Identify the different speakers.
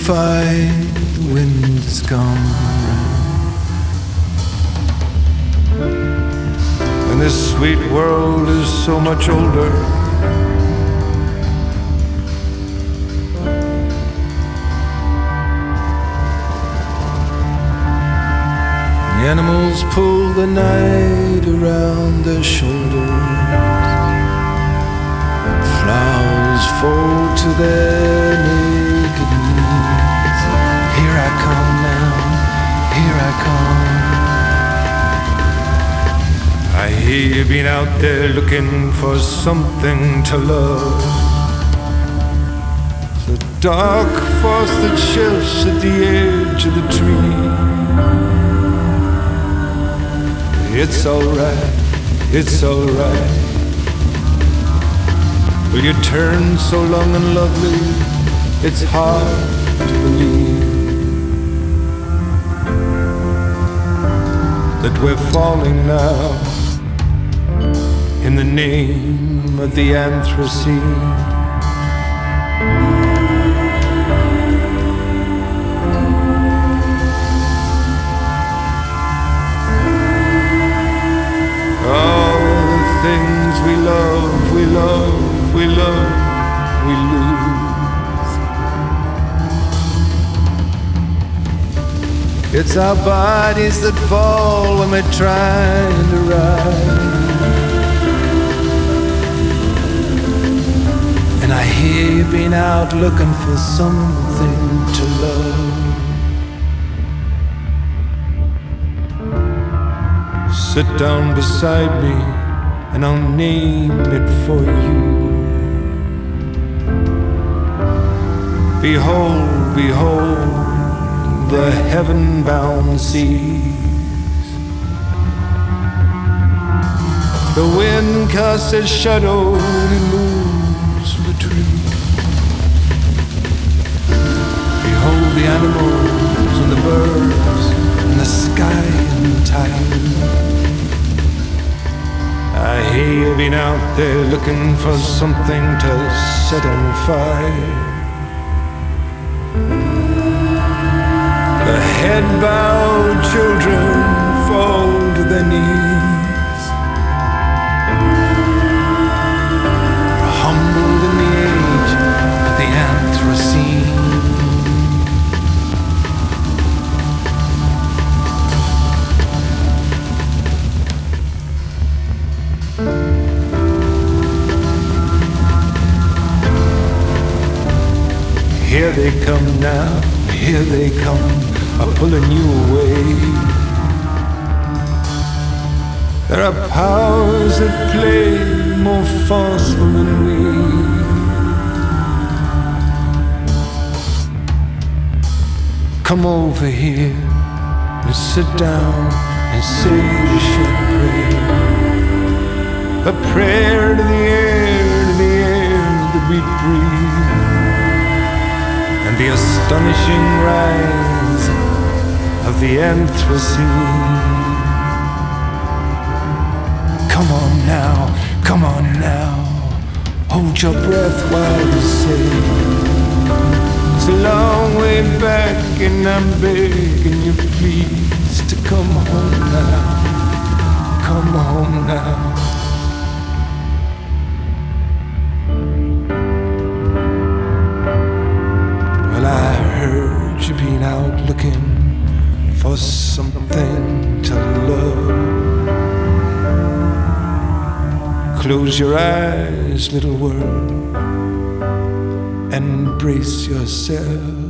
Speaker 1: fight, the wind has come around. And this sweet world is so much older. The animals pull the night around their shoulders. Flowers fall to their naked knees. Here I come now, here I come. I hear you've been out there looking for something to love. The dark force that shifts at the edge of the tree. It's alright, it's alright. Will you turn so long and lovely? It's hard to believe that we're falling now in the name of the Anthropocene. All the things we love, we love, we love, we lose. It's our bodies that fall when we're trying to rise. And I hear you've been out looking for something to love. Sit down beside me and I'll name it for you. Behold, behold, the heaven-bound seas. The wind casts its shadow and it moves through the trees. Behold the animals and the birds and the sky and tide. I hear you've been out there looking for something to set on fire. The head-bowed children fall to their knees, humbled in the age of the Anthropocene. Here they come now, here they come, are pulling you away. There are powers that play more forceful than we. Come over here and sit down and say a short prayer. A prayer to the air that we breathe. And the astonishing rise of the Anthropocene. Come on now, come on now. Hold your breath while you say it's a long way back and I'm begging you please to come home now. Come home now. Well, I heard you been out looking for something to love. Close your eyes, little world, and brace yourself.